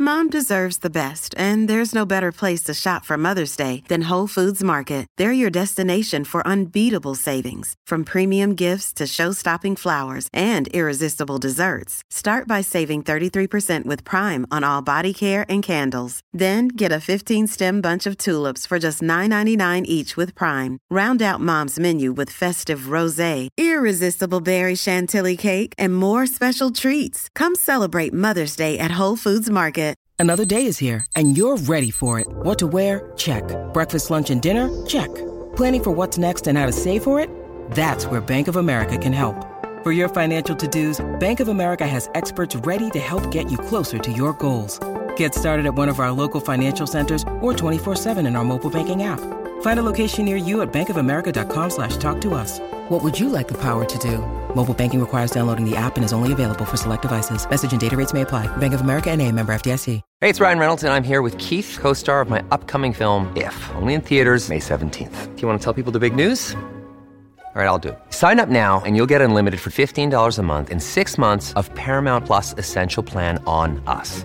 Mom deserves the best, and there's no better place to shop for Mother's Day than Whole Foods Market. They're your destination for unbeatable savings, from premium gifts to show-stopping flowers and irresistible desserts. Start by saving 33% with Prime on all body care and candles. Then get a 15-stem bunch of tulips for just $9.99 each with Prime. Round out Mom's menu with festive rosé, irresistible berry chantilly cake, and more special treats. Come celebrate Mother's Day at Whole Foods Market. Another day is here, and you're ready for it. What to wear? Check. Breakfast, lunch, and dinner? Check. Planning for what's next and how to save for it? That's where Bank of America can help. For your financial to-dos, Bank of America has experts ready to help get you closer to your goals. Get started at one of our local financial centers or 24/7 in our mobile banking app. Find a location near you at bankofamerica.com/talktous. What would you like the power to do? Mobile banking requires downloading the app and is only available for select devices. Message and data rates may apply. Bank of America NA, member FDIC. Hey, it's Ryan Reynolds, and I'm here with Keith, co-star of my upcoming film, If, only in theaters May 17th. Do you want to tell people the big news? All right, I'll do it. Sign up now and you'll get unlimited for $15 a month and 6 months of Paramount Plus Essential Plan on us.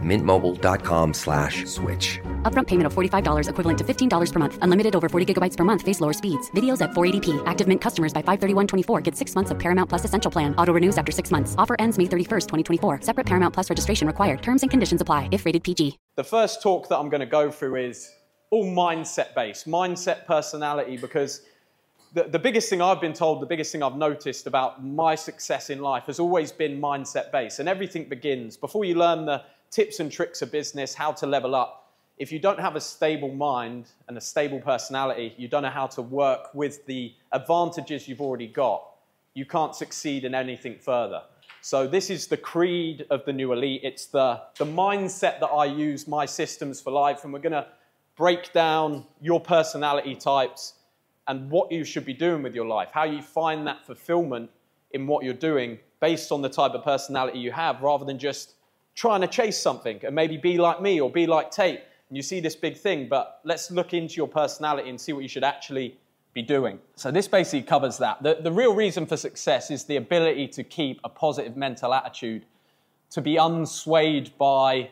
MintMobile.com/switch. Upfront payment of $45 equivalent to $15 per month. Unlimited over 40 gigabytes per month. Face lower speeds. Videos at 480p. Active Mint customers by 531.24 get 6 months of Paramount Plus Essential Plan. Auto renews after 6 months. Offer ends May 31st, 2024. Separate Paramount Plus registration required. Terms and conditions apply if rated PG. The first talk that I'm going to go through is all mindset-based. Mindset, personality, because the biggest thing I've been told, the biggest thing I've noticed about my success in life has always been mindset-based. And everything begins, before you learn the tips and tricks of business, how to level up, if you don't have a stable mind and a stable personality, you don't know how to work with the advantages you've already got, you can't succeed in anything further. So this is the creed of the new elite. It's the mindset that I use, my systems for life, and we're going to break down your personality types and what you should be doing with your life, how you find that fulfillment in what you're doing based on the type of personality you have, rather than just trying to chase something and maybe be like me or be like Tate. And you see this big thing, but let's look into your personality and see what you should actually be doing. So this basically covers that. The real reason for success is the ability to keep a positive mental attitude, to be unswayed by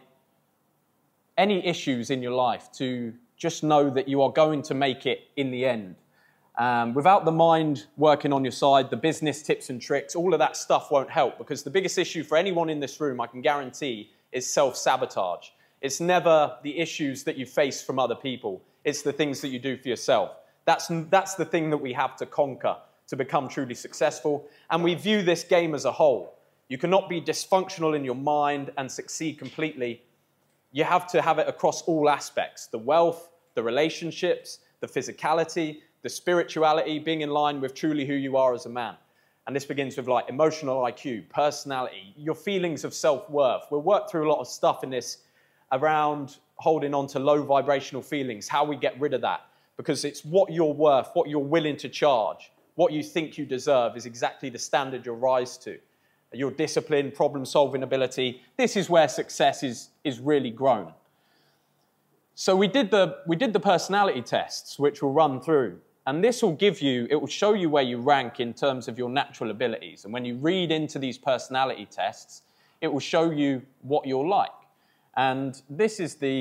any issues in your life, to just know that you are going to make it in the end. Without the mind working on your side, the business tips and tricks, all of that stuff won't help, because the biggest issue for anyone in this room, I can guarantee, is self-sabotage. It's never the issues that you face from other people. It's the things that you do for yourself. That's the thing that we have to conquer to become truly successful. And we view this game as a whole. You cannot be dysfunctional in your mind and succeed completely. You have to have it across all aspects: the wealth, the relationships, the physicality, the spirituality, being in line with truly who you are as a man. And this begins with like emotional IQ, personality, your feelings of self-worth. We'll work through a lot of stuff in this around holding on to low vibrational feelings, how we get rid of that. Because it's what you're worth, what you're willing to charge, what you think you deserve is exactly the standard you'll rise to. Your discipline, problem-solving ability, this is where success is really grown. So we did the personality tests, which we'll run through. And this will it will show you where you rank in terms of your natural abilities. And when you read into these personality tests, it will show you what you're like. And these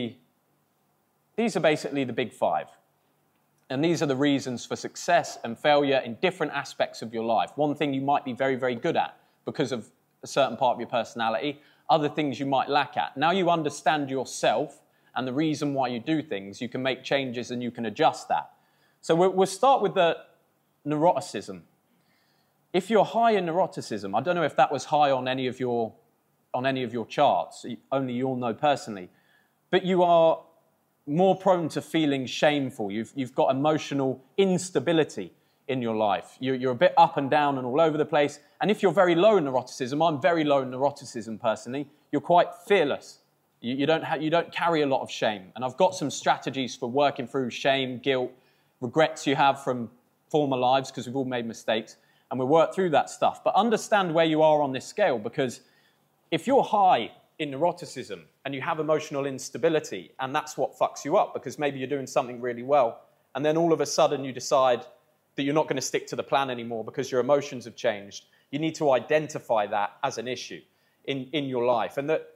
are basically the big five. And these are the reasons for success and failure in different aspects of your life. One thing you might be very, very good at because of a certain part of your personality, other things you might lack at. Now you understand yourself and the reason why you do things, you can make changes and you can adjust that. So we'll start with the neuroticism. If you're high in neuroticism, I don't know if that was high on any of your charts, only you'll know personally, but you are more prone to feeling shameful. You've got emotional instability in your life. You're a bit up and down and all over the place. And if you're very low in neuroticism, I'm very low in neuroticism personally, you're quite fearless. You don't carry a lot of shame. And I've got some strategies for working through shame, guilt, regrets you have from former lives, because we've all made mistakes, and we'll work through that stuff. But understand where you are on this scale, because if you're high in neuroticism and you have emotional instability, and that's what fucks you up, because maybe you're doing something really well, and then all of a sudden you decide that you're not going to stick to the plan anymore because your emotions have changed, you need to identify that as an issue in your life. And that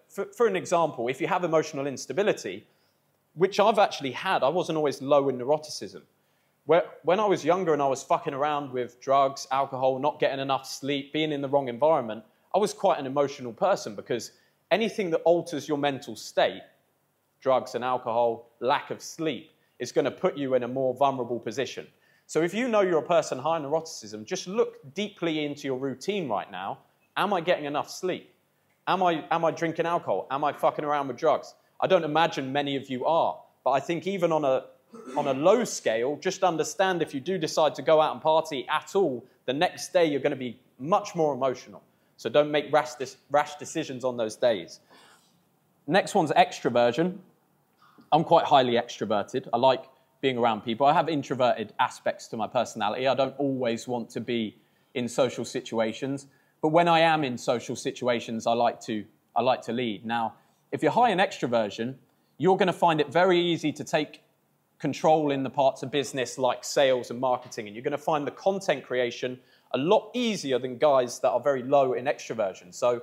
for an example, if you have emotional instability, which I've actually had, I wasn't always low in neuroticism. When I was younger and I was fucking around with drugs, alcohol, not getting enough sleep, being in the wrong environment, I was quite an emotional person because anything that alters your mental state, drugs and alcohol, lack of sleep, is going to put you in a more vulnerable position. So if you know you're a person high in neuroticism, just look deeply into your routine right now. Am I getting enough sleep? Am I drinking alcohol? Am I fucking around with drugs? I don't imagine many of you are, but I think even on a low scale, just understand if you do decide to go out and party at all, the next day you're going to be much more emotional. So don't make rash decisions on those days. Next one's extroversion. I'm quite highly extroverted. I like being around people. I have introverted aspects to my personality. I don't always want to be in social situations, but when I am in social situations, I like to lead. Now, if you're high in extroversion, you're going to find it very easy to take control in the parts of business like sales and marketing, and you're going to find the content creation a lot easier than guys that are very low in extroversion. So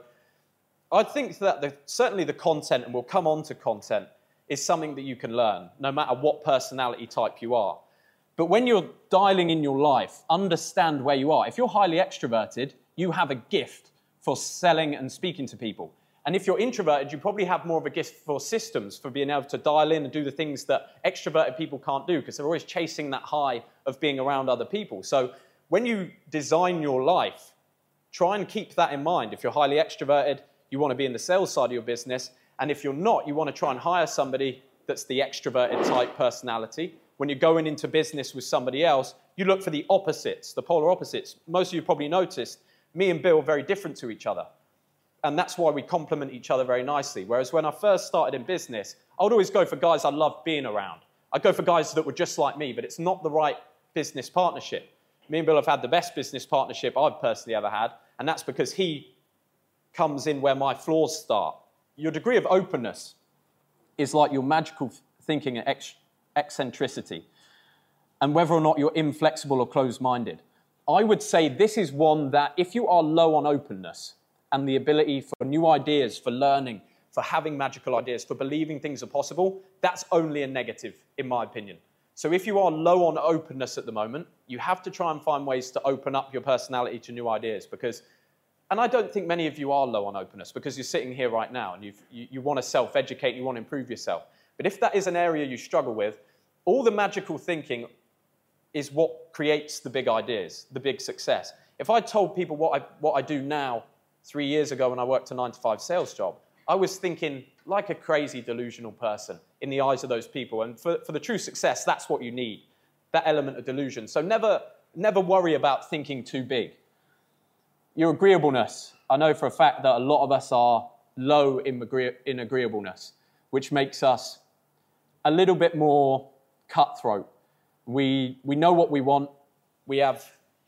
I think that certainly the content, and we'll come on to content, is something that you can learn, no matter what personality type you are. But when you're dialing in your life, understand where you are. If you're highly extroverted, you have a gift for selling and speaking to people. And if you're introverted, you probably have more of a gift for systems, for being able to dial in and do the things that extroverted people can't do, because they're always chasing that high of being around other people. So when you design your life, try and keep that in mind. If you're highly extroverted, you want to be in the sales side of your business. And if you're not, you want to try and hire somebody that's the extroverted type personality. When you're going into business with somebody else, you look for the opposites, the polar opposites. Most of you probably noticed, me and Bill are very different to each other. And that's why we complement each other very nicely. Whereas when I first started in business, I would always go for guys I loved being around. I'd go for guys that were just like me, but it's not the right business partnership. Me and Bill have had the best business partnership I've personally ever had, and that's because he comes in where my flaws start. Your degree of openness is like your magical thinking and eccentricity, and whether or not you're inflexible or closed-minded. I would say this is one that if you are low on openness and the ability for new ideas, for learning, for having magical ideas, for believing things are possible, that's only a negative, in my opinion. So if you are low on openness at the moment, you have to try and find ways to open up your personality to new ideas because, and I don't think many of you are low on openness because you're sitting here right now and you want to self-educate, you want to improve yourself. But if that is an area you struggle with, all the magical thinking is what creates the big ideas, the big success. If I told people what I do now 3 years ago when I worked a 9-to-5 sales job, I was thinking like a crazy delusional person in the eyes of those people. And for the true success, that's what you need, that element of delusion. So never worry about thinking too big. Your agreeableness. I know for a fact that a lot of us are low in agreeableness, which makes us a little bit more cutthroat. We know what we want. We have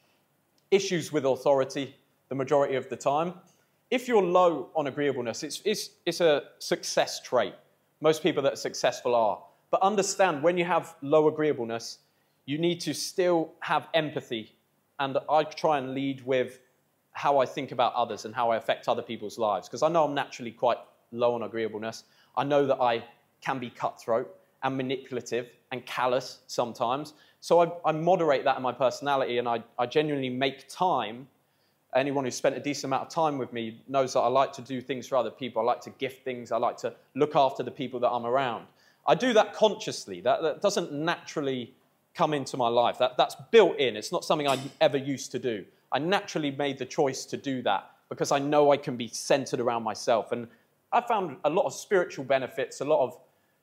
issues with authority the majority of the time. If you're low on agreeableness, it's a success trait. Most people that are successful are. But understand, when you have low agreeableness, you need to still have empathy. And I try and lead with how I think about others and how I affect other people's lives. Because I know I'm naturally quite low on agreeableness. I know that I can be cutthroat and manipulative and callous sometimes. So I moderate that in my personality, and I genuinely make time. Anyone who's spent a decent amount of time with me knows that I like to do things for other people. I like to gift things. I like to look after the people that I'm around. I do that consciously. That doesn't naturally come into my life. That's built in. It's not something I ever used to do. I naturally made the choice to do that because I know I can be centered around myself. And I found a lot of spiritual benefits, a lot of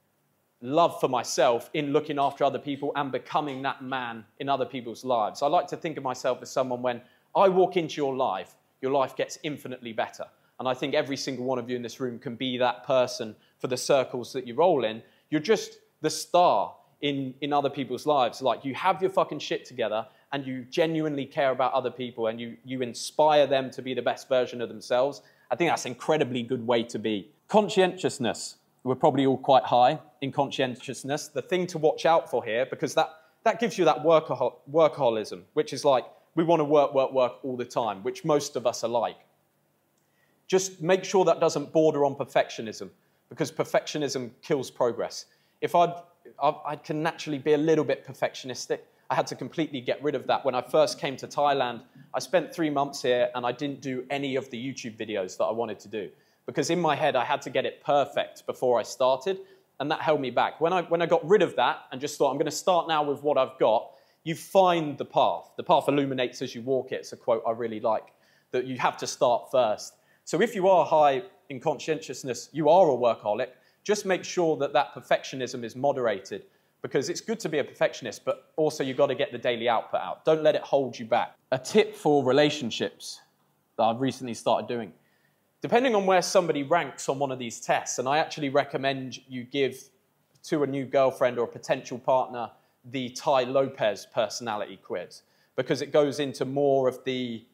love for myself in looking after other people and becoming that man in other people's lives. I like to think of myself as someone, when I walk into your life gets infinitely better. And I think every single one of you in this room can be that person for the circles that you roll in. You're just the star in other people's lives. Like, you have your fucking shit together and you genuinely care about other people and you inspire them to be the best version of themselves. I think that's an incredibly good way to be. Conscientiousness. We're probably all quite high in conscientiousness. The thing to watch out for here, because that gives you that workaholism, which is like, we want to work all the time, which most of us are like. just make sure that doesn't border on perfectionism, because perfectionism kills progress. If I can naturally be a little bit perfectionistic. I had to completely get rid of that. When I first came to Thailand, I spent 3 months here and I didn't do any of the YouTube videos that I wanted to do, because in my head I had to get it perfect before I started, and that held me back. When I got rid of that and just thought, I'm going to start now with what I've got, you find the path. The path illuminates as you walk it. It's a quote I really like, that you have to start first. So if you are high in conscientiousness, you are a workaholic, just make sure that that perfectionism is moderated, because it's good to be a perfectionist, but also you've got to get the daily output out. Don't let it hold you back. A tip for relationships that I've recently started doing. Depending on where somebody ranks on one of these tests, and I actually recommend you give to a new girlfriend or a potential partner the Tai Lopez personality quiz, because it goes into more of the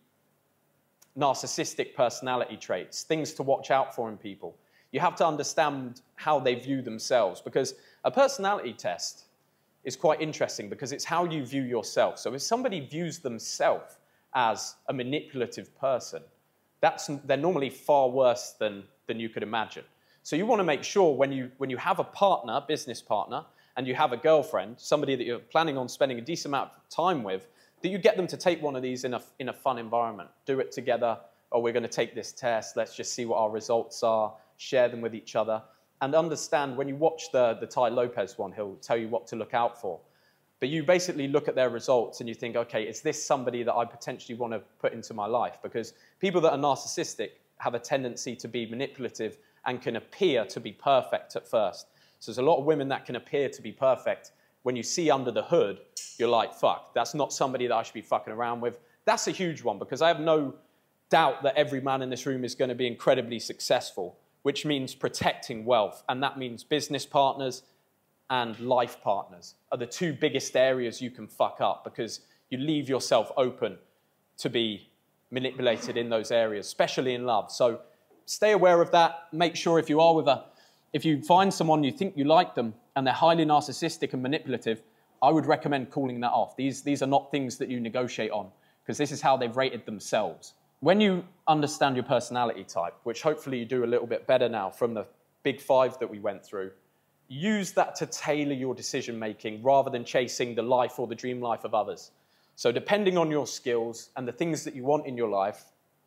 narcissistic personality traits, things to watch out for in people. You have to understand how they view themselves, because a personality test is quite interesting because it's how you view yourself. So if somebody views themselves as a manipulative person, they're normally far worse than you could imagine. So you want to make sure when you have a partner, business partner, and you have a girlfriend, somebody that you're planning on spending a decent amount of time with, that you get them to take one of these in a fun environment. Do it together. Oh, we're going to take this test. Let's just see what our results are. Share them with each other. And understand, when you watch the Tai Lopez one, he'll tell you what to look out for. But you basically look at their results and you think, okay, is this somebody that I potentially want to put into my life? Because people that are narcissistic have a tendency to be manipulative and can appear to be perfect at first. So there's a lot of women that can appear to be perfect. When you see under the hood, you're like, fuck, that's not somebody that I should be fucking around with. That's a huge one, because I have no doubt that every man in this room is going to be incredibly successful, which means protecting wealth. And that means business partners and life partners are the two biggest areas you can fuck up, because you leave yourself open to be manipulated in those areas, especially in love. So stay aware of that. Make sure if you find someone you think you like them and they're highly narcissistic and manipulative, I would recommend calling that off. These are not things that you negotiate on, because this is how they've rated themselves. When you understand your personality type, which hopefully you do a little bit better now from the big 5 that we went through, use that to tailor your decision-making rather than chasing the life or the dream life of others. So depending on your skills and the things that you want in your life,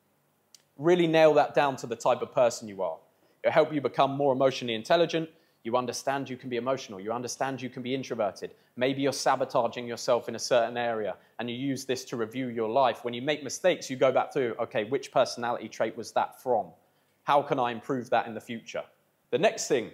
really nail that down to the type of person you are. It'll help you become more emotionally intelligent. You understand you can be emotional. You understand you can be introverted. Maybe you're sabotaging yourself in a certain area, and you use this to review your life. When you make mistakes, you go back through, okay, which personality trait was that from? How can I improve that in the future? The next thing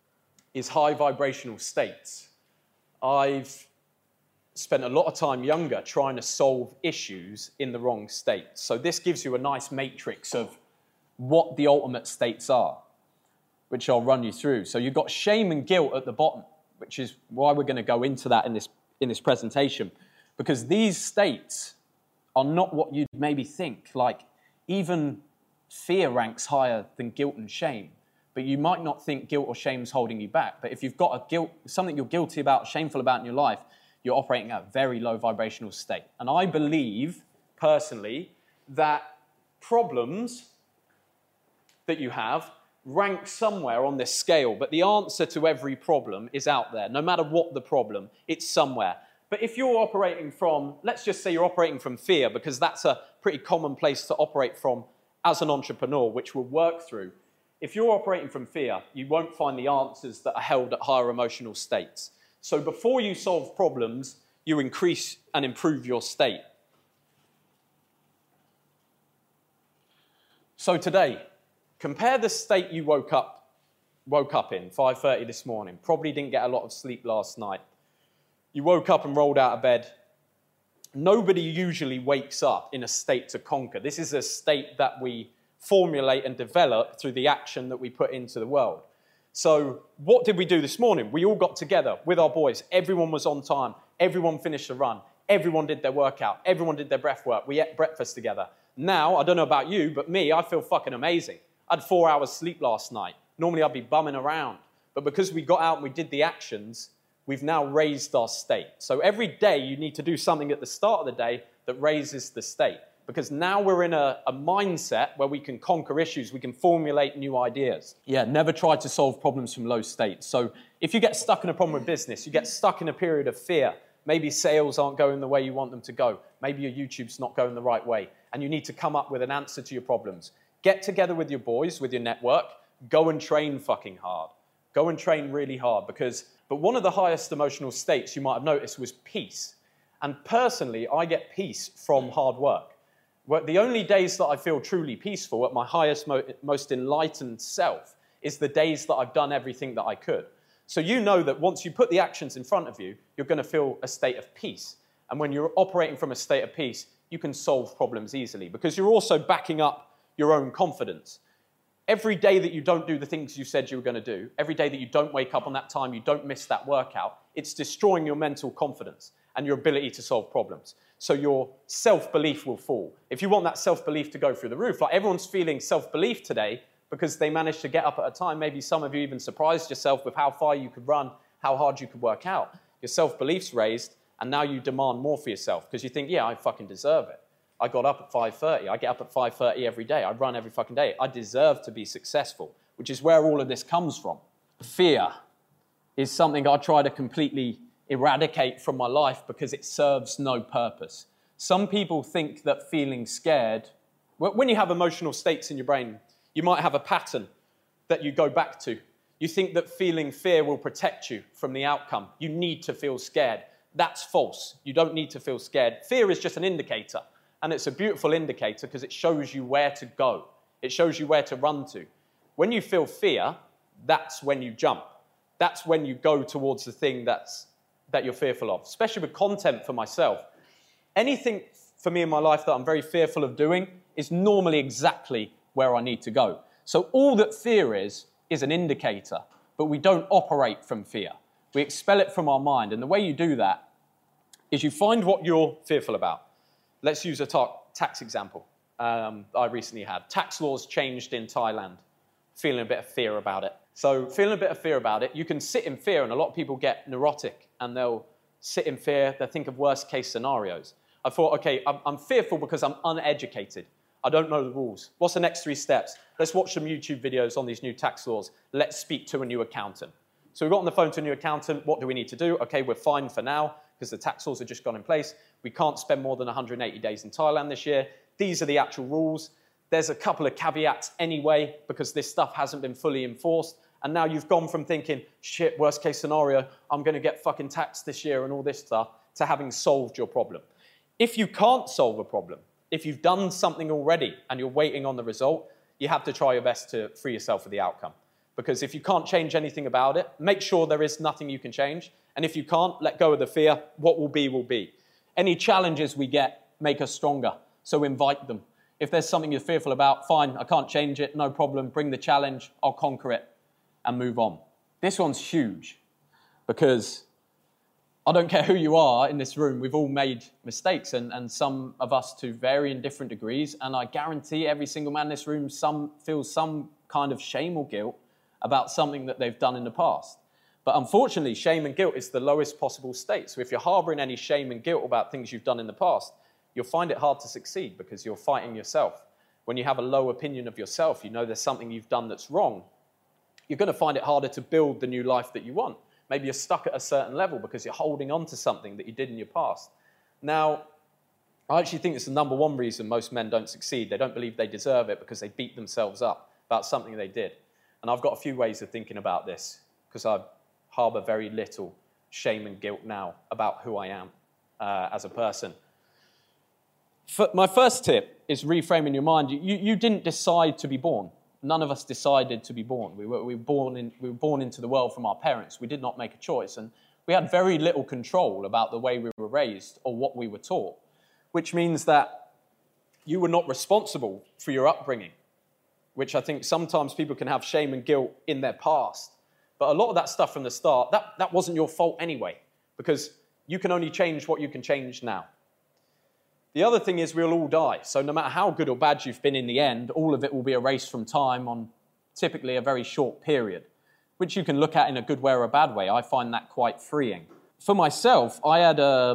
is high vibrational states. I've spent a lot of time younger trying to solve issues in the wrong state. So this gives you a nice matrix of what the ultimate states are, which I'll run you through. So you've got shame and guilt at the bottom, which is why we're going to go into that in this presentation, because these states are not what you'd maybe think. Like, even fear ranks higher than guilt and shame, but you might not think guilt or shame is holding you back. But if you've got something you're guilty about, shameful about in your life, you're operating at a very low vibrational state. And I believe, personally, that problems that you have rank somewhere on this scale, but the answer to every problem is out there. No matter what the problem, it's somewhere. But if you're operating from, let's just say you're operating from fear, because that's a pretty common place to operate from as an entrepreneur, which we'll work through. If you're operating from fear, you won't find the answers that are held at higher emotional states. So before you solve problems, you increase and improve your state. So today, compare the state you woke up in, 5:30 this morning. Probably didn't get a lot of sleep last night. You woke up and rolled out of bed. Nobody usually wakes up in a state to conquer. This is a state that we formulate and develop through the action that we put into the world. So what did we do this morning? We all got together with our boys. Everyone was on time. Everyone finished the run. Everyone did their workout. Everyone did their breath work. We ate breakfast together. Now, I don't know about you, but me, I feel fucking amazing. I had 4 hours sleep last night. Normally I'd be bumming around. But because we got out and we did the actions, we've now raised our state. So every day you need to do something at the start of the day that raises the state. because now we're in a mindset where we can conquer issues, we can formulate new ideas. Yeah, never try to solve problems from low states. So if you get stuck in a problem with business, you get stuck in a period of fear, maybe sales aren't going the way you want them to go, maybe your YouTube's not going the right way, and you need to come up with an answer to your problems. Get together with your boys, with your network, go and train fucking hard. Go and train really hard but one of the highest emotional states you might have noticed was peace. And personally, I get peace from hard work. The only days that I feel truly peaceful at my highest, most enlightened self is the days that I've done everything that I could. So you know that once you put the actions in front of you, you're going to feel a state of peace. And when you're operating from a state of peace, you can solve problems easily because you're also backing up your own confidence. Every day that you don't do the things you said you were going to do, every day that you don't wake up on that time, you don't miss that workout, it's destroying your mental confidence and your ability to solve problems. So your self-belief will fall. If you want that self-belief to go through the roof, like everyone's feeling self-belief today because they managed to get up at a time, maybe some of you even surprised yourself with how far you could run, how hard you could work out. Your self-belief's raised, and now you demand more for yourself because you think, yeah, I fucking deserve it. I got up at 5:30. I get up at 5:30 every day. I run every fucking day. I deserve to be successful, which is where all of this comes from. Fear is something I try to completely eradicate from my life because it serves no purpose. Some people think that feeling scared, when you have emotional states in your brain, you might have a pattern that you go back to. You think that feeling fear will protect you from the outcome. You need to feel scared. That's false. You don't need to feel scared. Fear is just an indicator. And it's a beautiful indicator because it shows you where to go. It shows you where to run to. When you feel fear, that's when you jump. That's when you go towards the thing that you're fearful of, especially with content for myself. Anything for me in my life that I'm very fearful of doing is normally exactly where I need to go. So all that fear is an indicator, but we don't operate from fear. We expel it from our mind. And the way you do that is you find what you're fearful about. Let's use a tax example I recently had. Tax laws changed in Thailand. Feeling a bit of fear about it. So feeling a bit of fear about it, you can sit in fear, and a lot of people get neurotic, and they'll sit in fear, they'll think of worst case scenarios. I thought, okay, I'm fearful because I'm uneducated. I don't know the rules. What's the next 3 steps? Let's watch some YouTube videos on these new tax laws. Let's speak to a new accountant. So we got on the phone to a new accountant. What do we need to do? Okay, we're fine for now because the tax laws have just gone in place. We can't spend more than 180 days in Thailand this year. These are the actual rules. There's a couple of caveats anyway because this stuff hasn't been fully enforced. And now you've gone from thinking, shit, worst case scenario, I'm going to get fucking taxed this year and all this stuff, to having solved your problem. If you can't solve a problem, if you've done something already and you're waiting on the result, you have to try your best to free yourself of the outcome. Because if you can't change anything about it, make sure there is nothing you can change. And if you can't, let go of the fear. What will be, will be. Any challenges we get make us stronger, so invite them. If there's something you're fearful about, fine, I can't change it, no problem, bring the challenge, I'll conquer it and move on. This one's huge because I don't care who you are in this room, we've all made mistakes and some of us to varying different degrees, and I guarantee every single man in this room feels some kind of shame or guilt about something that they've done in the past. But unfortunately, shame and guilt is the lowest possible state. So if you're harboring any shame and guilt about things you've done in the past, you'll find it hard to succeed because you're fighting yourself. When you have a low opinion of yourself, you know there's something you've done that's wrong, you're going to find it harder to build the new life that you want. Maybe you're stuck at a certain level because you're holding on to something that you did in your past. Now, I actually think it's the number one reason most men don't succeed. They don't believe they deserve it because they beat themselves up about something they did. And I've got a few ways of thinking about this because I harbor very little shame and guilt now about who I am as a person. My first tip is reframing your mind. You didn't decide to be born. None of us decided to be born. We were born into the world from our parents. We did not make a choice. And we had very little control about the way we were raised or what we were taught, which means that you were not responsible for your upbringing, which I think sometimes people can have shame and guilt in their past. But a lot of that stuff from the start, that wasn't your fault anyway, because you can only change what you can change now. The other thing is we'll all die. So no matter how good or bad you've been in the end, all of it will be erased from time on typically a very short period, which you can look at in a good way or a bad way. I find that quite freeing. For myself, I had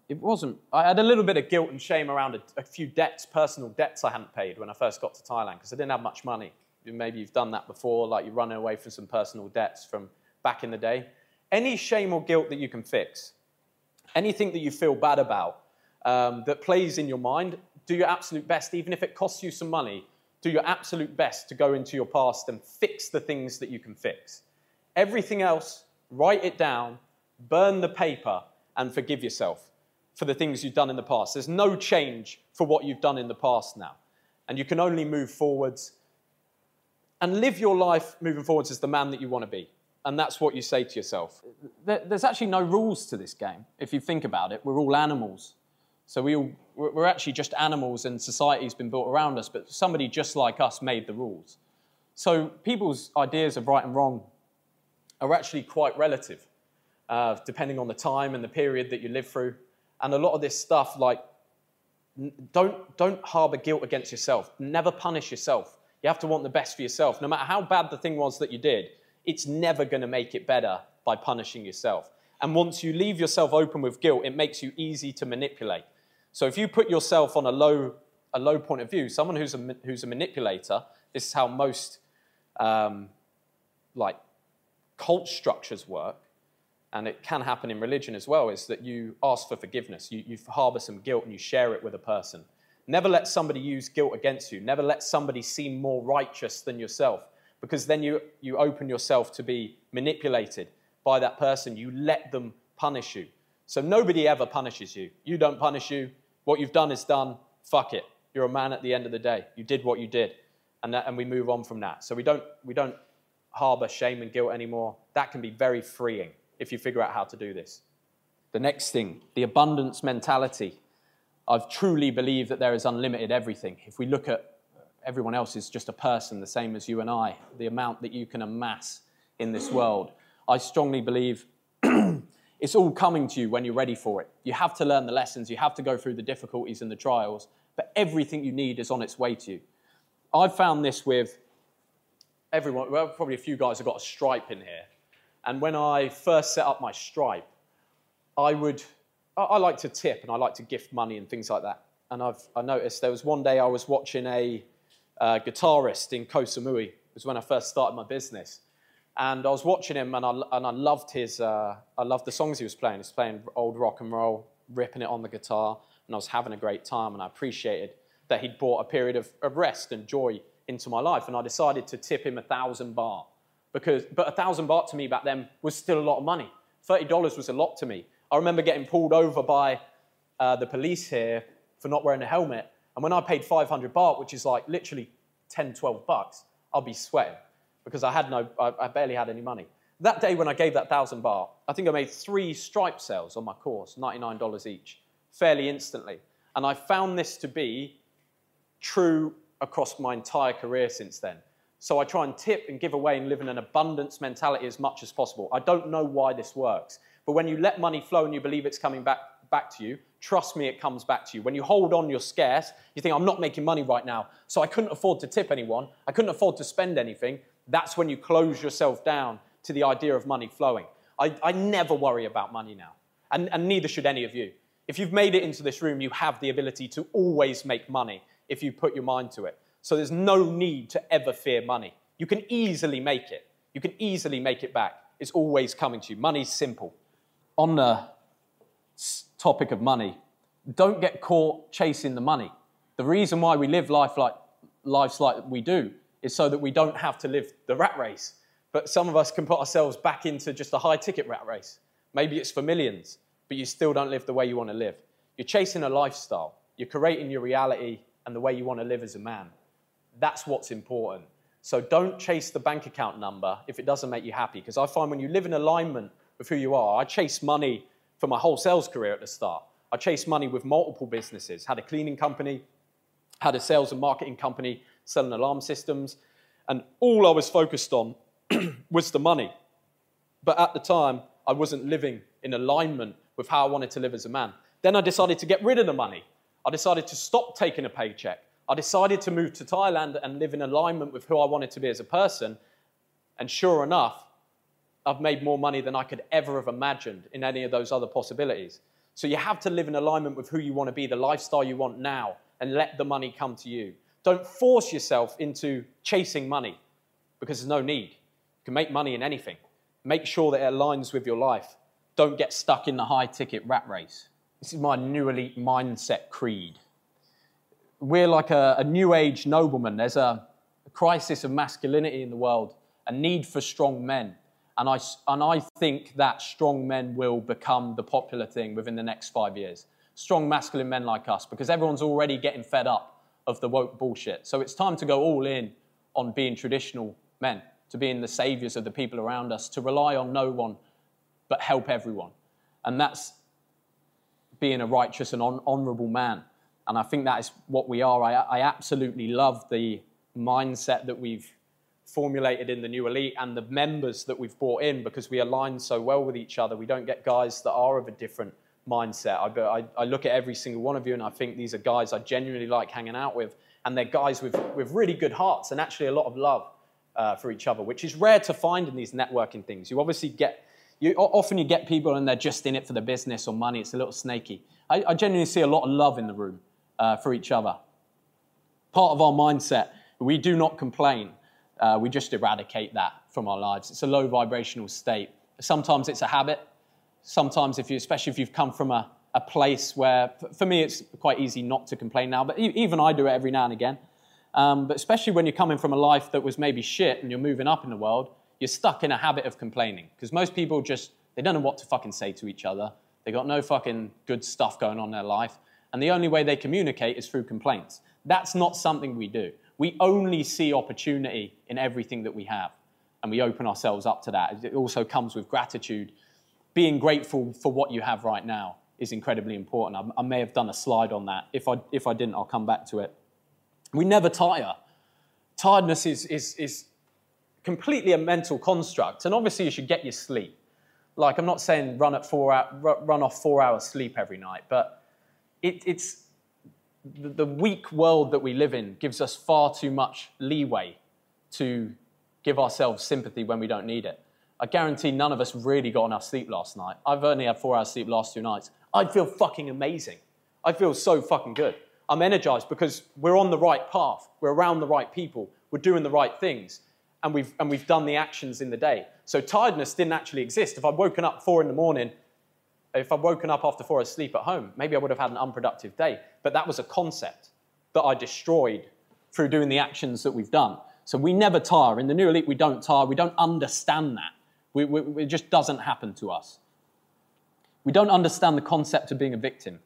it wasn't. I had a little bit of guilt and shame around a few debts, personal debts I hadn't paid when I first got to Thailand because I didn't have much money. Maybe you've done that before, like you're running away from some personal debts from back in the day. Any shame or guilt that you can fix, anything that you feel bad about that plays in your mind, do your absolute best, even if it costs you some money, do your absolute best to go into your past and fix the things that you can fix. Everything else, write it down, burn the paper, and forgive yourself for the things you've done in the past. There's no change for what you've done in the past now. And you can only move forwards and live your life moving forwards as the man that you want to be. And that's what you say to yourself. There's actually no rules to this game. If you think about it, we're all animals. So we're actually just animals and society's been built around us, but somebody just like us made the rules. So people's ideas of right and wrong are actually quite relative, depending on the time and the period that you live through. And a lot of this stuff, like, don't harbour guilt against yourself. Never punish yourself. You have to want the best for yourself. No matter how bad the thing was that you did, it's never going to make it better by punishing yourself. And once you leave yourself open with guilt, it makes you easy to manipulate. So if you put yourself on a low point of view, someone who's a manipulator, this is how most cult structures work, and it can happen in religion as well, is that you ask for forgiveness. You harbour some guilt and you share it with a person. Never let somebody use guilt against you. Never let somebody seem more righteous than yourself, because then you open yourself to be manipulated by that person. You let them punish you. So nobody ever punishes you. You don't punish you. What you've done is done. Fuck it. You're a man at the end of the day. You did what you did, and we move on from that. So we don't harbour shame and guilt anymore. That can be very freeing if you figure out how to do this. The next thing, the abundance mentality. I truly believe that there is unlimited everything. If we look at everyone else is just a person, the same as you and I, the amount that you can amass in this world. I strongly believe it's all coming to you when you're ready for it. You have to learn the lessons. You have to go through the difficulties and the trials, but everything you need is on its way to you. I've found this with everyone. Well, probably a few guys have got a Stripe in here. And when I first set up my Stripe, I like to tip and I like to gift money and things like that. And I noticed there was one day I was watching a guitarist in Koh Samui. It was when I first started my business. And I was watching him and I loved I loved the songs he was playing. He was playing old rock and roll, ripping it on the guitar, and I was having a great time, and I appreciated that he'd brought a period of rest and joy into my life. And I decided to tip him 1,000 baht. But 1,000 baht to me back then was still a lot of money. $30 was a lot to me. I remember getting pulled over by the police here for not wearing a helmet. And when I paid 500 baht, which is like literally 10, 12 bucks, I'll be sweating because I barely had any money. That day when I gave that 1,000 baht, I think I made 3 Stripe sales on my course, $99 each, fairly instantly. And I found this to be true across my entire career since then. So I try and tip and give away and live in an abundance mentality as much as possible. I don't know why this works, but when you let money flow and you believe it's coming back to you, trust me, it comes back to you. When you hold on, you're scarce. You think, I'm not making money right now, so I couldn't afford to tip anyone. I couldn't afford to spend anything. That's when you close yourself down to the idea of money flowing. I never worry about money now, and neither should any of you. If you've made it into this room, you have the ability to always make money if you put your mind to it. So there's no need to ever fear money. You can easily make it. You can easily make it back. It's always coming to you. Money's simple. On the topic of money, don't get caught chasing the money. The reason why we live lives like we do is so that we don't have to live the rat race. But some of us can put ourselves back into just a high-ticket rat race. Maybe it's for millions, but you still don't live the way you want to live. You're chasing a lifestyle. You're creating your reality and the way you want to live as a man. That's what's important. So don't chase the bank account number if it doesn't make you happy, because I find when you live in alignment with who you are, I chased money for my whole sales career at the start. I chased money with multiple businesses, had a cleaning company, had a sales and marketing company, selling alarm systems, and all I was focused on was the money. But at the time, I wasn't living in alignment with how I wanted to live as a man. Then I decided to get rid of the money. I decided to stop taking a paycheck. I decided to move to Thailand and live in alignment with who I wanted to be as a person. And sure enough, I've made more money than I could ever have imagined in any of those other possibilities. So you have to live in alignment with who you want to be, the lifestyle you want now, and let the money come to you. Don't force yourself into chasing money because there's no need. You can make money in anything. Make sure that it aligns with your life. Don't get stuck in the high-ticket rat race. This is my New Elite mindset creed. We're like a new age nobleman. There's a crisis of masculinity in the world, a need for strong men. And I think that strong men will become the popular thing within the next 5 years. Strong masculine men like us, because everyone's already getting fed up of the woke bullshit. So it's time to go all in on being traditional men, to being the saviors of the people around us, to rely on no one but help everyone. And that's being a righteous and honourable man. And I think that is what we are. I absolutely love the mindset that we've formulated in the New Elite and the members that we've brought in, because we align so well with each other. We don't get guys that are of a different mindset. I look at every single one of you and I think these are guys I genuinely like hanging out with, and they're guys with really good hearts and actually a lot of love for each other, which is rare to find in these networking things. You obviously often get people and they're just in it for the business or money. It's a little snaky. I genuinely see a lot of love in the room for each other. Part of our mindset, we do not complain. We just eradicate that from our lives. It's a low vibrational state. Sometimes it's a habit. Sometimes, especially if you've come from a place where, for me, it's quite easy not to complain now, but even I do it every now and again. But especially when you're coming from a life that was maybe shit and you're moving up in the world, you're stuck in a habit of complaining. Because most people they don't know what to fucking say to each other. They got no fucking good stuff going on in their life. And the only way they communicate is through complaints. That's not something we do. We only see opportunity in everything that we have, and we open ourselves up to that. It also comes with gratitude. Being grateful for what you have right now is incredibly important. I may have done a slide on that. If I didn't, I'll come back to it. We never tire. Tiredness is completely a mental construct, and obviously you should get your sleep. Like, I'm not saying run off 4 hours sleep every night, but it's the weak world that we live in gives us far too much leeway to give ourselves sympathy when we don't need it. I guarantee none of us really got enough sleep last night. I've only had 4 hours sleep last 2 nights. I'd feel fucking amazing. I feel so fucking good. I'm energized because we're on the right path. We're around the right people. We're doing the right things. And we've done the actions in the day. So tiredness didn't actually exist. If I'd woken up 4 in the morning, if I'd woken up after 4 hours sleep at home, maybe I would have had an unproductive day. But that was a concept that I destroyed through doing the actions that we've done. So we never tire. In the New Elite, we don't tire. We don't understand that. It just doesn't happen to us. We don't understand the concept of being a victim.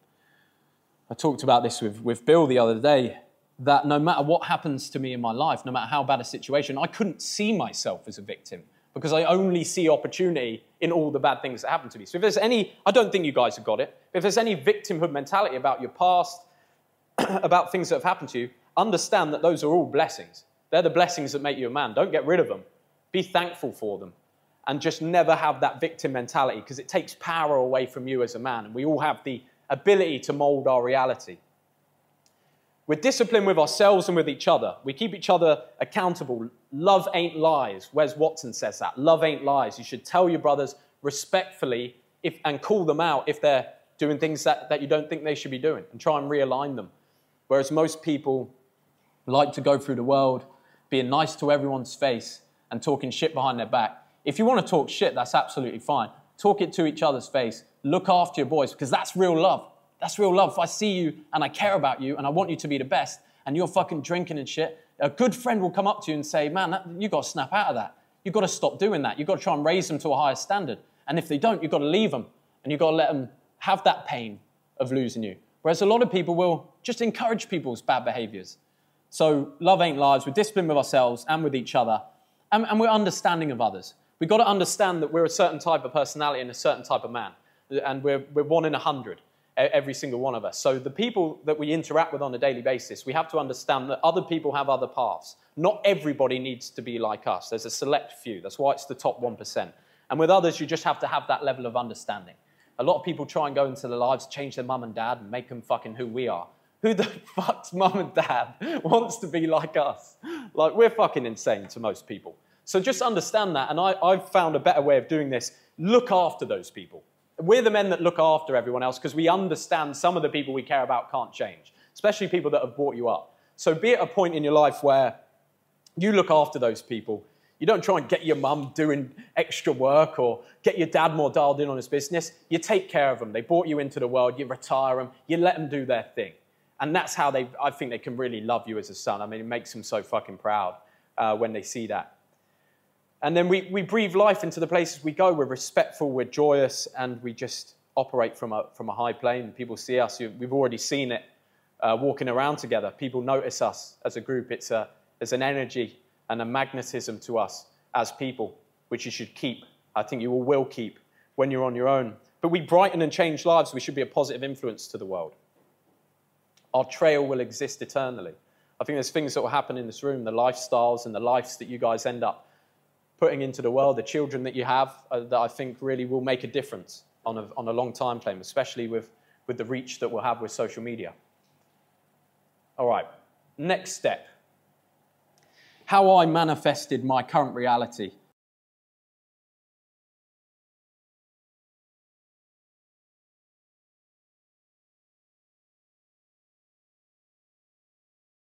I talked about this with Bill the other day, that no matter what happens to me in my life, no matter how bad a situation, I couldn't see myself as a victim because I only see opportunity in all the bad things that happen to me. So if there's any, I don't think you guys have got it, if there's any victimhood mentality about your past, about things that have happened to you, understand that those are all blessings. They're the blessings that make you a man. Don't get rid of them. Be thankful for them. And just never have that victim mentality, because it takes power away from you as a man. And we all have the ability to mold our reality. We're disciplined with ourselves and with each other. We keep each other accountable. Love ain't lies. Wes Watson says that. Love ain't lies. You should tell your brothers respectfully and call them out if they're doing things that you don't think they should be doing, and try and realign them. Whereas most people like to go through the world being nice to everyone's face and talking shit behind their back. If you want to talk shit, that's absolutely fine. Talk it to each other's face. Look after your boys, because that's real love. That's real love. If I see you and I care about you and I want you to be the best and you're fucking drinking and shit, a good friend will come up to you and say, man, you've got to snap out of that. You've got to stop doing that. You've got to try and raise them to a higher standard. And if they don't, you've got to leave them and you've got to let them have that pain of losing you. Whereas a lot of people will just encourage people's bad behaviors. So love ain't lies. We're disciplined with ourselves and with each other, and we're understanding of others. We've got to understand that we're a certain type of personality and a certain type of man. And we're 1 in 100. Every single one of us. So the people that we interact with on a daily basis, we have to understand that other people have other paths. Not everybody needs to be like us. There's a select few. That's why it's the top 1%. And with others, you just have to have that level of understanding. A lot of people try and go into their lives, change their mum and dad, and make them fucking who we are. Who the fuck's mum and dad wants to be like us? Like, we're fucking insane to most people. So just understand that. And I've found a better way of doing this. Look after those people. We're the men that look after everyone else because we understand some of the people we care about can't change, especially people that have brought you up. So be at a point in your life where you look after those people. You don't try and get your mum doing extra work or get your dad more dialed in on his business. You take care of them. They brought you into the world. You retire them. You let them do their thing. And that's how I think they can really love you as a son. I mean, it makes them so fucking proud when they see that. And then we breathe life into the places we go. We're respectful, we're joyous, and we just operate from a high plane. People see us. We've already seen it walking around together. People notice us as a group. There's an energy and a magnetism to us as people, which you should keep. I think you all will keep when you're on your own. But we brighten and change lives. We should be a positive influence to the world. Our trail will exist eternally. I think there's things that will happen in this room, the lifestyles and the lives that you guys end up putting into the world, the children that you have, that I think really will make a difference on a long time frame, especially with the reach that we'll have with social media. All right, next step. How I manifested my current reality